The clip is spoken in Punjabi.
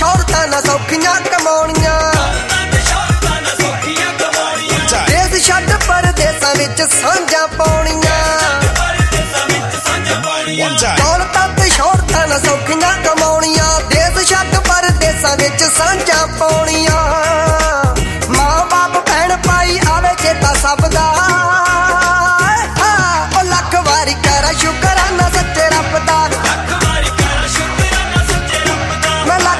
ਸ਼ੌਹਰਤਾਂ ਨਾ ਸੌਖੀਆਂ ਕਮਾਉਣੀਆਂ ਦੇਸ਼ ਛੱਡ ਪਰਦੇਸਾਂ ਵਿੱਚ ਸਾਂਝਾਂ ਪਾਉਣੀਆਂ